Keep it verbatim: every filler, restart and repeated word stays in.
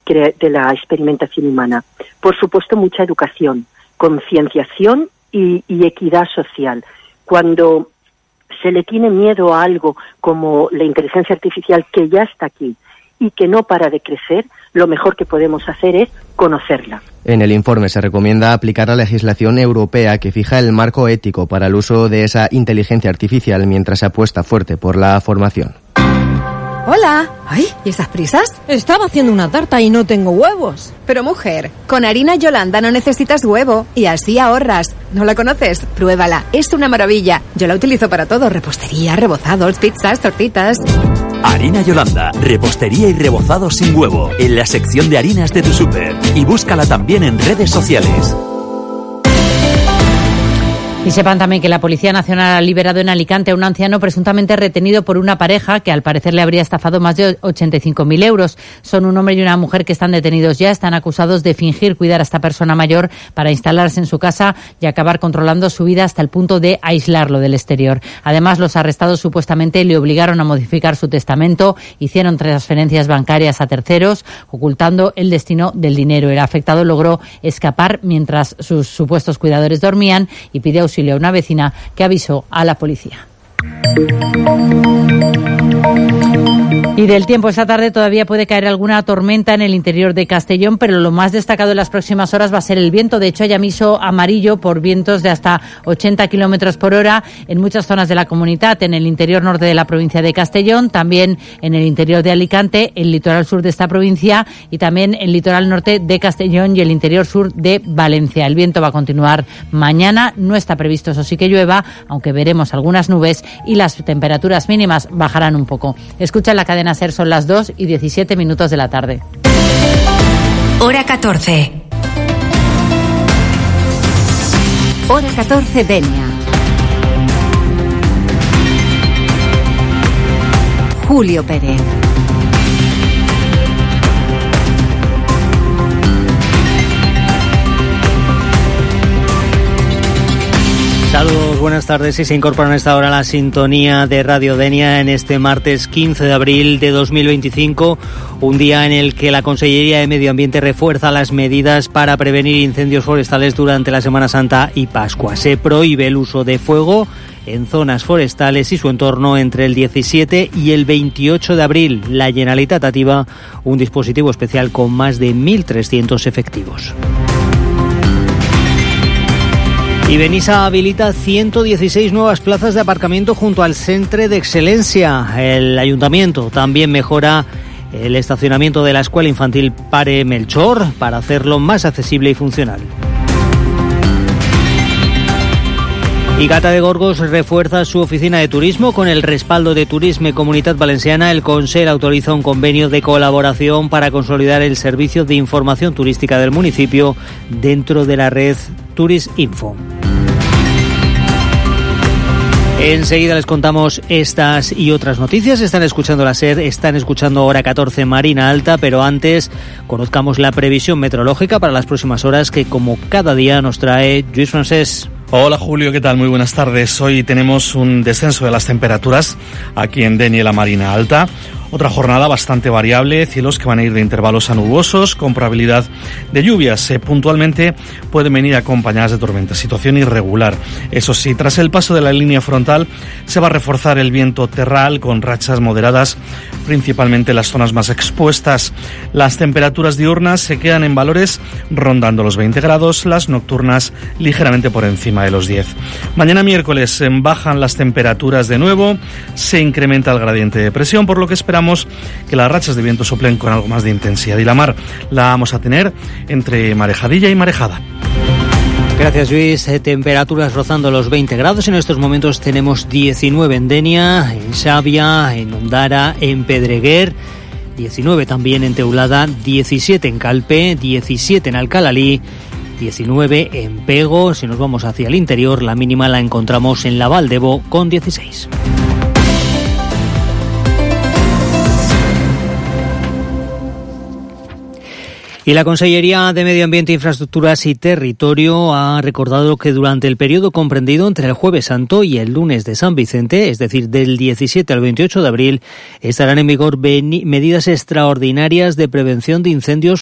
crea- de la experimentación humana. Por supuesto, mucha educación, concienciación y, y equidad social. Cuando se le tiene miedo a algo como la inteligencia artificial, que ya está aquí y que no para de crecer, lo mejor que podemos hacer es conocerla. En el informe se recomienda aplicar la legislación europea que fija el marco ético para el uso de esa inteligencia artificial mientras se apuesta fuerte por la formación. Hola. Ay, ¿y esas prisas? Estaba haciendo una tarta y no tengo huevos. Pero mujer, con harina Yolanda no necesitas huevo y así ahorras. ¿No la conoces? Pruébala, es una maravilla. Yo la utilizo para todo, repostería, rebozados, pizzas, tortitas. Harina Yolanda, repostería y rebozado sin huevo, en la sección de harinas de tu súper. Y búscala también en redes sociales. Y sepan también que la Policía Nacional ha liberado en Alicante a un anciano presuntamente retenido por una pareja que al parecer le habría estafado más de ochenta y cinco mil euros. Son un hombre y una mujer que están detenidos ya, están acusados de fingir cuidar a esta persona mayor para instalarse en su casa y acabar controlando su vida hasta el punto de aislarlo del exterior. Además, los arrestados supuestamente le obligaron a modificar su testamento, hicieron transferencias bancarias a terceros, ocultando el destino del dinero. El afectado logró escapar mientras sus supuestos cuidadores dormían y pidió auxilio a una vecina que avisó a la policía. Y del tiempo, esta tarde todavía puede caer alguna tormenta en el interior de Castellón, pero lo más destacado en las próximas horas va a ser el viento. De hecho, hay aviso amarillo por vientos de hasta ochenta kilómetros por hora en muchas zonas de la comunidad, en el interior norte de la provincia de Castellón, también en el interior de Alicante, el litoral sur de esta provincia y también el litoral norte de Castellón y el interior sur de Valencia. El viento va a continuar mañana, no está previsto eso sí que llueva, aunque veremos algunas nubes y las temperaturas mínimas bajarán un poco. Escucha la cadena SER, son las dos y diecisiete minutos de la tarde. Hora catorce. Hora catorce, Denia. Julio Pérez. Saludos, buenas tardes y se incorporan a esta hora a la sintonía de Radio Denia en este martes quince de abril de dos mil veinticinco, un día en el que la Consellería de Medio Ambiente refuerza las medidas para prevenir incendios forestales durante la Semana Santa y Pascua. Se prohíbe el uso de fuego en zonas forestales y su entorno entre el diecisiete y el veintiocho de abril. La Generalitat activa un dispositivo especial con más de mil trescientos efectivos. Y Benissa habilita ciento dieciséis nuevas plazas de aparcamiento junto al Centre de Excelencia. El Ayuntamiento también mejora el estacionamiento de la Escuela Infantil Pare Melchor para hacerlo más accesible y funcional. Y Gata de Gorgos refuerza su oficina de turismo con el respaldo de Turisme Comunitat Valenciana. El Consell autoriza un convenio de colaboración para consolidar el servicio de información turística del municipio dentro de la red Turisinfo. Enseguida les contamos estas y otras noticias. Están escuchando la SER, están escuchando Hora catorce Marina Alta, pero antes conozcamos la previsión meteorológica para las próximas horas que como cada día nos trae Lluís Francés. Hola Julio, ¿qué tal? Muy buenas tardes. Hoy tenemos un descenso de las temperaturas aquí en Denia, la Marina Alta. Otra jornada bastante variable, cielos que van a ir de intervalos a nubosos, con probabilidad de lluvias. Eh, puntualmente pueden venir acompañadas de tormentas, situación irregular. Eso sí, tras el paso de la línea frontal se va a reforzar el viento terral con rachas moderadas, principalmente en las zonas más expuestas. Las temperaturas diurnas se quedan en valores rondando los veinte grados, las nocturnas ligeramente por encima de los diez. Mañana miércoles eh, bajan las temperaturas de nuevo, se incrementa el gradiente de presión, por lo que esperamos que las rachas de viento soplen con algo más de intensidad y la mar la vamos a tener entre marejadilla y marejada. Gracias, Luis. Eh, temperaturas rozando los veinte grados. En estos momentos tenemos diecinueve en Denia, en Xavia, en Ondara, en Pedreguer, diecinueve también en Teulada, diecisiete en Calpe, diecisiete en Alcalalí, diecinueve en Pego. Si nos vamos hacia el interior, la mínima la encontramos en la Valdebo con dieciséis. Y la Consellería de Medio Ambiente, Infraestructuras y Territorio ha recordado que durante el periodo comprendido entre el Jueves Santo y el lunes de San Vicente, es decir, del diecisiete al veintiocho de abril, estarán en vigor medidas extraordinarias de prevención de incendios